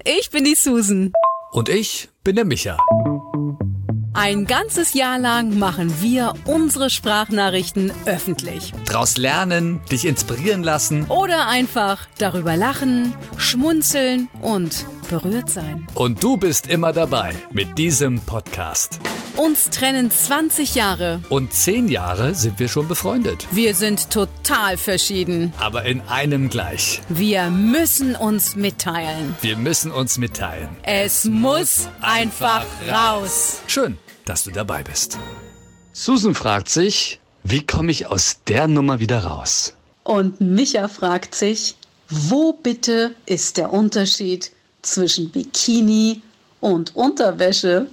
ich bin die Susan. Und ich bin der Micha. Ein ganzes Jahr lang machen wir unsere Sprachnachrichten öffentlich. Draus lernen, dich inspirieren lassen. Oder einfach darüber lachen, schmunzeln und berührt sein. Und du bist immer dabei mit diesem Podcast. Uns trennen 20 Jahre. Und 10 Jahre sind wir schon befreundet. Wir sind total verschieden. Aber in einem gleich. Wir müssen uns mitteilen. Wir müssen uns mitteilen. Es muss einfach raus. Schön, dass du dabei bist. Susan fragt sich, wie komme ich aus der Nummer wieder raus? Und Micha fragt sich, wo bitte ist der Unterschied zwischen Bikini und Unterwäsche?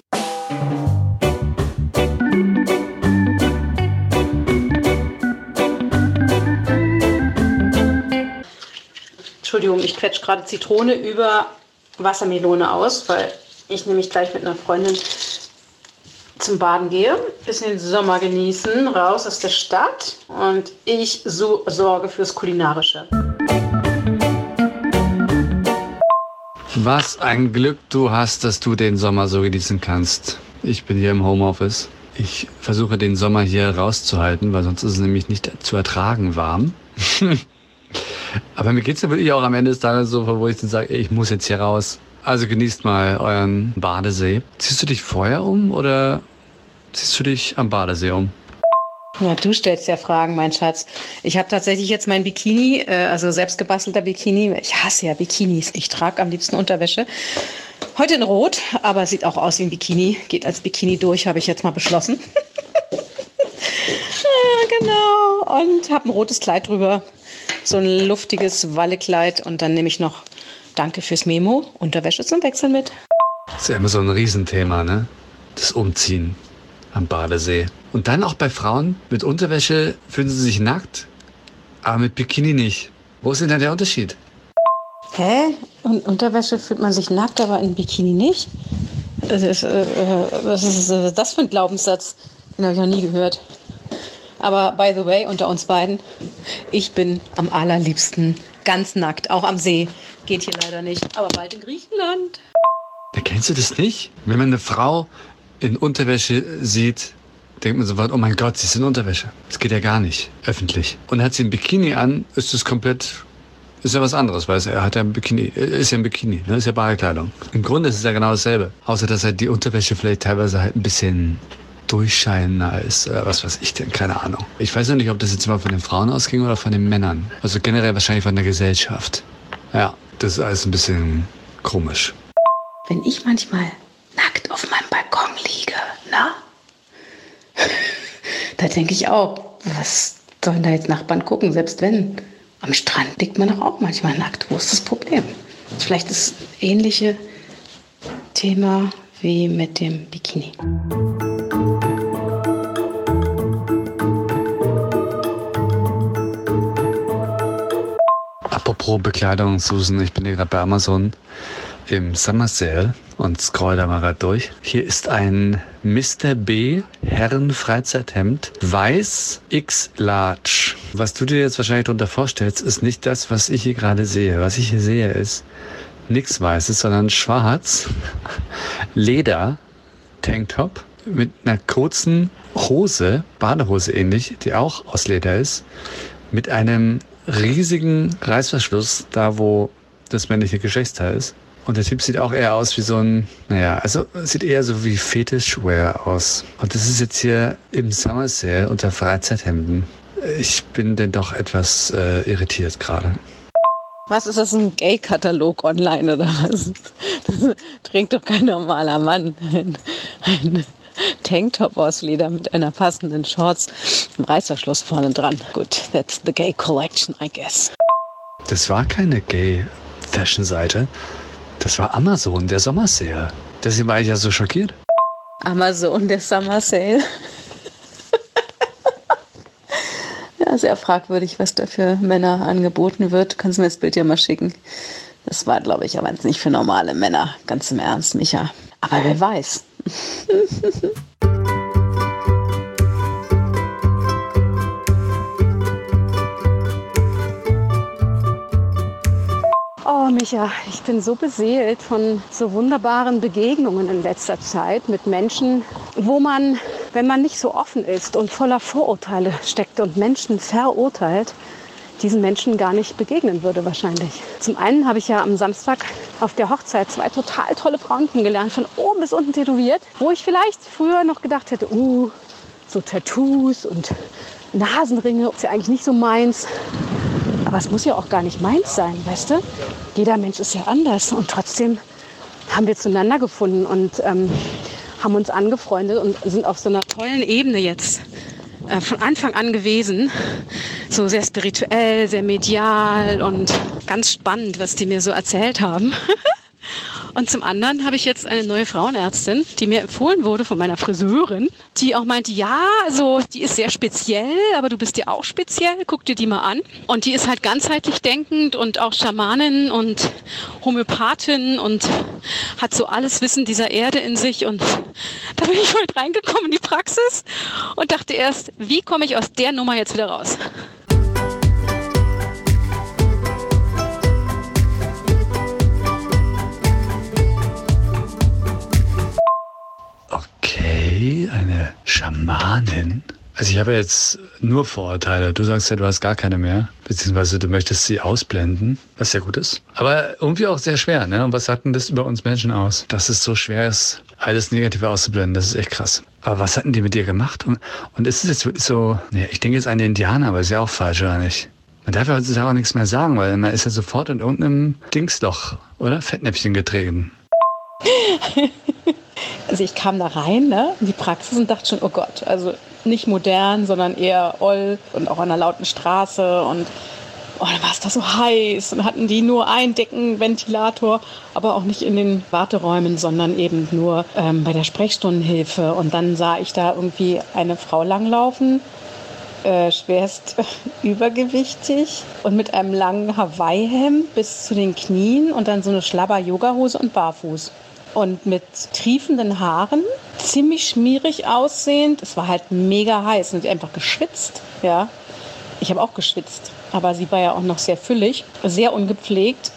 Entschuldigung, ich quetsche gerade Zitrone über Wassermelone aus, weil ich nämlich gleich mit einer Freundin zum Baden gehe, bisschen den Sommer genießen, raus aus der Stadt und ich sorge fürs Kulinarische. Was ein Glück du hast, dass du den Sommer so genießen kannst. Ich bin hier im Homeoffice. Ich versuche den Sommer hier rauszuhalten, weil sonst ist es nämlich nicht zu ertragen warm. Aber mir geht's ja wirklich auch am Ende des Tages so, wo ich dann sage, ich muss jetzt hier raus. Also genießt mal euren Badesee. Ziehst du dich vorher um oder ziehst du dich am Badesee um? Ja, du stellst ja Fragen, mein Schatz. Ich habe tatsächlich jetzt mein Bikini, also selbstgebastelter Bikini. Ich hasse ja Bikinis. Ich trage am liebsten Unterwäsche. Heute in Rot, aber sieht auch aus wie ein Bikini. Geht als Bikini durch, habe ich jetzt mal beschlossen. Ja, genau. Und habe ein rotes Kleid drüber. So ein luftiges Wallekleid. Und dann nehme ich noch, danke fürs Memo, Unterwäsche zum Wechseln mit. Das ist ja immer so ein Riesenthema, ne? Das Umziehen am Badesee. Und dann auch bei Frauen, mit Unterwäsche fühlen sie sich nackt, aber mit Bikini nicht. Wo ist denn da der Unterschied? Hä? Und Unterwäsche fühlt man sich nackt, aber in Bikini nicht? Was ist das für ein Glaubenssatz? Den habe ich noch nie gehört. Aber by the way, unter uns beiden, ich bin am allerliebsten ganz nackt, auch am See. Geht hier leider nicht, aber bald in Griechenland. Ja, kennst du das nicht? Wenn man eine Frau in Unterwäsche sieht, denkt man sofort, oh mein Gott, sie ist in Unterwäsche. Das geht ja gar nicht, öffentlich. Und hat sie ein Bikini an, ist das komplett, ist ja was anderes, weil er hat ja ein Bikini, ist ja ein Bikini, ne? Ist ja Badekleidung. Im Grunde ist es ja genau dasselbe. Außer, dass halt die Unterwäsche vielleicht teilweise halt ein bisschen durchscheinender ist, oder was weiß ich denn, keine Ahnung. Ich weiß noch nicht, ob das jetzt mal von den Frauen ausging oder von den Männern. Also generell wahrscheinlich von der Gesellschaft. Ja, das ist alles ein bisschen komisch. Wenn ich manchmal nackt auf meinem Balkon liege, na? Da denke ich auch, was sollen da jetzt Nachbarn gucken, selbst wenn? Am Strand liegt man doch auch manchmal nackt. Wo ist das Problem? Vielleicht das ähnliche Thema wie mit dem Bikini. Apropos Bekleidung, Susan, ich bin hier gerade bei Amazon im Summer Sale und scroll da mal gerade durch. Hier ist ein Mr. B Herren-Freizeithemd, weiß X Large. Was du dir jetzt wahrscheinlich darunter vorstellst, ist nicht das, was ich hier gerade sehe. Was ich hier sehe, ist nichts Weißes, sondern schwarz, Leder, Tanktop mit einer kurzen Hose, Badehose ähnlich, die auch aus Leder ist, mit einem riesigen Reißverschluss, da wo das männliche Geschlechtsteil ist. Und der Typ sieht auch eher aus wie so ein, sieht eher so wie Fetischwear aus. Und das ist jetzt hier im Summer Sale unter Freizeithemden. Ich bin denn doch etwas irritiert gerade. Was ist das, ein Gay-Katalog online oder was? Das trägt doch kein normaler Mann. Ein Tanktop aus Leder mit einer passenden Shorts, einem Reißverschluss vorne dran. Gut, that's the Gay Collection, I guess. Das war keine Gay-Fashion-Seite. Das war Amazon, der Summer Sale. Deswegen war ich ja so schockiert. Amazon, der Summer Sale. Ja, sehr fragwürdig, was da für Männer angeboten wird. Kannst du mir das Bild ja mal schicken. Das war, glaube ich, aber jetzt nicht für normale Männer. Ganz im Ernst, Micha. Aber wer weiß. Micha, ich bin so beseelt von so wunderbaren Begegnungen in letzter Zeit mit Menschen, wo man, wenn man nicht so offen ist und voller Vorurteile steckt und Menschen verurteilt, diesen Menschen gar nicht begegnen würde wahrscheinlich. Zum einen habe ich ja am Samstag auf der Hochzeit 2 total tolle Frauen kennengelernt, von oben bis unten tätowiert, wo ich vielleicht früher noch gedacht hätte, so Tattoos und Nasenringe ist ja eigentlich nicht so meins. Aber es muss ja auch gar nicht meins sein, weißt du? Jeder Mensch ist ja anders und trotzdem haben wir zueinander gefunden und haben uns angefreundet und sind auf so einer tollen Ebene jetzt von Anfang an gewesen. So sehr spirituell, sehr medial und ganz spannend, was die mir so erzählt haben. Und zum anderen habe ich jetzt eine neue Frauenärztin, die mir empfohlen wurde von meiner Friseurin, die auch meinte, ja, also die ist sehr speziell, aber du bist ja auch speziell, guck dir die mal an. Und die ist halt ganzheitlich denkend und auch Schamanin und Homöopathin und hat so alles Wissen dieser Erde in sich. Und da bin ich heute reingekommen in die Praxis und dachte erst, wie komme ich aus der Nummer jetzt wieder raus? Okay, eine Schamanin. Also ich habe jetzt nur Vorurteile. Du sagst ja, du hast gar keine mehr. Beziehungsweise du möchtest sie ausblenden, was ja gut ist. Aber irgendwie auch sehr schwer, ne? Und was sagt denn das über uns Menschen aus? Dass es so schwer ist, alles Negative auszublenden. Das ist echt krass. Aber was hatten die mit dir gemacht? Und ist es jetzt wirklich so, ne, ich denke jetzt an den Indianer, aber ist ja auch falsch, oder nicht? Man darf ja heutzutage auch nichts mehr sagen, weil man ist ja sofort in irgendeinem Dingsloch, oder? Fettnäpfchen getreten. Also ich kam da rein, ne, in die Praxis und dachte schon, oh Gott, also nicht modern, sondern eher oll und auch an einer lauten Straße und dann war es da so heiß und hatten die nur einen Deckenventilator, aber auch nicht in den Warteräumen, sondern eben nur bei der Sprechstundenhilfe. Und dann sah ich da irgendwie eine Frau langlaufen, schwerst übergewichtig und mit einem langen Hawaii-Hemd bis zu den Knien und dann so eine Schlabber-Yoga-Hose und barfuß. Und mit triefenden Haaren, ziemlich schmierig aussehend. Es war halt mega heiß und sie einfach geschwitzt. Ja, ich habe auch geschwitzt, aber sie war ja auch noch sehr füllig, sehr ungepflegt.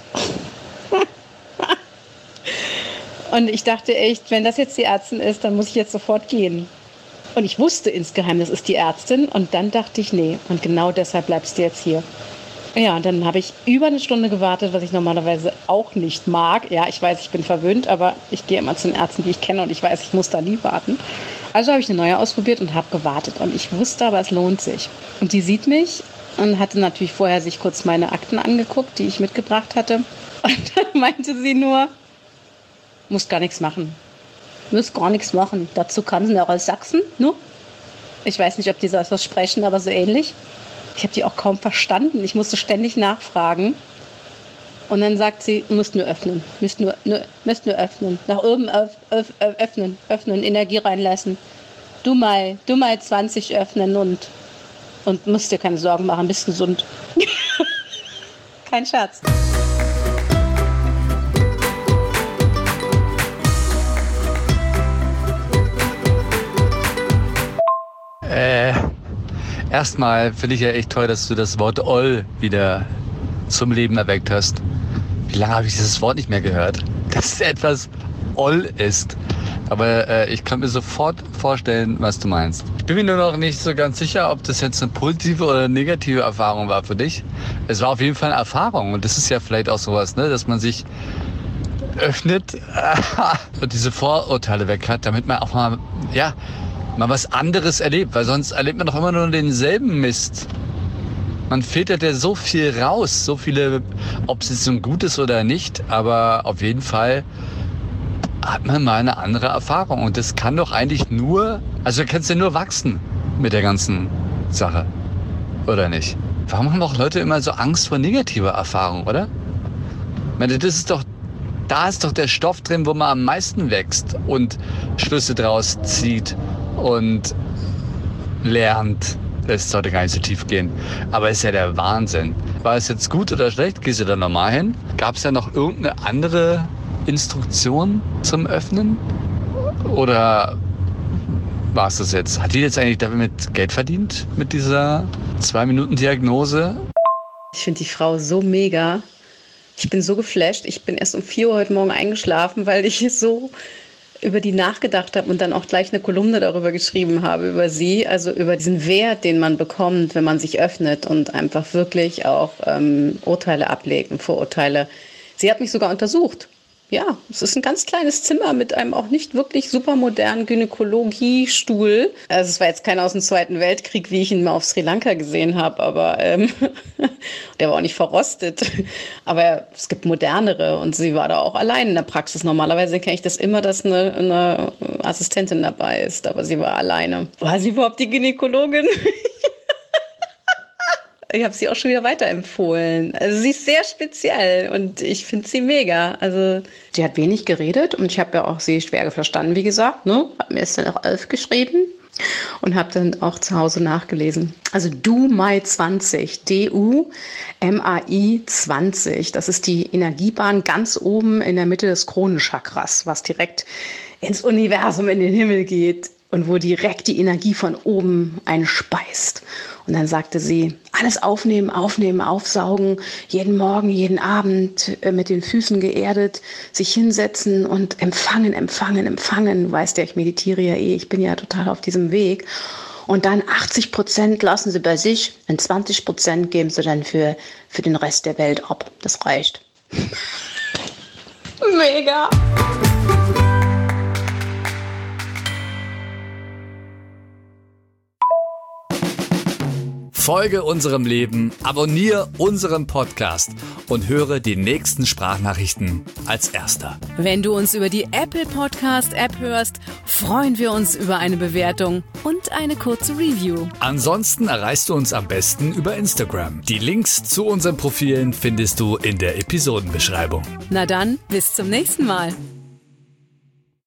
Und ich dachte echt, wenn das jetzt die Ärztin ist, dann muss ich jetzt sofort gehen. Und ich wusste insgeheim, das ist die Ärztin. Und dann dachte ich, nee, und genau deshalb bleibst du jetzt hier. Ja, und dann habe ich über eine Stunde gewartet, was ich normalerweise auch nicht mag. Ja, ich weiß, ich bin verwöhnt, aber ich gehe immer zu den Ärzten, die ich kenne und ich weiß, ich muss da nie warten. Also habe ich eine neue ausprobiert und habe gewartet. Und ich wusste aber, es lohnt sich. Und die sieht mich und hatte natürlich vorher sich kurz meine Akten angeguckt, die ich mitgebracht hatte. Und dann meinte sie nur, musst gar nichts machen. Musst gar nichts machen. Dazu kann sie auch aus Sachsen, ne? Ich weiß nicht, ob die so etwas sprechen, aber so ähnlich. Ich habe die auch kaum verstanden. Ich musste ständig nachfragen. Und dann sagt sie, müsst nur öffnen. Müsst nur öffnen. Nach oben öffnen, Energie reinlassen. Du mal 20 öffnen und musst dir keine Sorgen machen, bist gesund. Kein Scherz. Erstmal finde ich ja echt toll, dass du das Wort Oll wieder zum Leben erweckt hast. Wie lange habe ich dieses Wort nicht mehr gehört? Dass etwas Oll ist. Aber ich kann mir sofort vorstellen, was du meinst. Ich bin mir nur noch nicht so ganz sicher, ob das jetzt eine positive oder negative Erfahrung war für dich. Es war auf jeden Fall eine Erfahrung. Und das ist ja vielleicht auch sowas, ne, dass man sich öffnet und diese Vorurteile weg hat, damit man auch mal, ja, mal was anderes erlebt, weil sonst erlebt man doch immer nur denselben Mist. Man filtert ja so viel raus, so viele, ob es jetzt nun gut ist oder nicht, aber auf jeden Fall hat man mal eine andere Erfahrung und das kann doch eigentlich nur, also du kannst ja nur wachsen mit der ganzen Sache, oder nicht? Warum haben auch Leute immer so Angst vor negativer Erfahrung, oder? Ich meine, das ist doch, da ist doch der Stoff drin, wo man am meisten wächst und Schlüsse draus zieht und lernt. Es sollte gar nicht so tief gehen. Aber es ist ja der Wahnsinn. War es jetzt gut oder schlecht? Gehst du da nochmal hin? Gab es ja noch irgendeine andere Instruktion zum Öffnen? Oder war es das jetzt? Hat die jetzt eigentlich damit Geld verdient? Mit dieser 2-Minuten-Diagnose? Ich finde die Frau so mega. Ich bin so geflasht. Ich bin erst um 4 Uhr heute Morgen eingeschlafen, weil ich so über die nachgedacht habe und dann auch gleich eine Kolumne darüber geschrieben habe, über sie, also über diesen Wert, den man bekommt, wenn man sich öffnet und einfach wirklich auch Urteile ablegt, Vorurteile. Sie hat mich sogar untersucht. Ja, es ist ein ganz kleines Zimmer mit einem auch nicht wirklich super modernen Gynäkologiestuhl. Also es war jetzt keiner aus dem Zweiten Weltkrieg, wie ich ihn mal auf Sri Lanka gesehen habe, aber der war auch nicht verrostet. Aber es gibt modernere und sie war da auch allein in der Praxis. Normalerweise kenne ich das immer, dass eine Assistentin dabei ist, aber sie war alleine. War sie überhaupt die Gynäkologin? Ich habe sie auch schon wieder weiterempfohlen. Also sie ist sehr speziell und ich finde sie mega. Also sie hat wenig geredet und ich habe ja auch sie schwer verstanden, wie gesagt. Ne? Habe mir es dann auch 11 geschrieben und habe dann auch zu Hause nachgelesen. Also DuMai 20, D-U-M-A-I 20. Das ist die Energiebahn ganz oben in der Mitte des Kronenchakras, was direkt ins Universum, in den Himmel geht. Und wo direkt die Energie von oben einspeist. Und dann sagte sie, alles aufnehmen, aufnehmen, aufsaugen, jeden Morgen, jeden Abend mit den Füßen geerdet, sich hinsetzen und empfangen, empfangen, empfangen. Du weißt ja, ich meditiere ja ich bin ja total auf diesem Weg. Und dann 80% lassen sie bei sich und 20% geben sie dann für den Rest der Welt ab. Das reicht. Mega! Folge unserem Leben, abonniere unseren Podcast und höre die nächsten Sprachnachrichten als Erster. Wenn du uns über die Apple Podcast App hörst, freuen wir uns über eine Bewertung und eine kurze Review. Ansonsten erreichst du uns am besten über Instagram. Die Links zu unseren Profilen findest du in der Episodenbeschreibung. Na dann, bis zum nächsten Mal.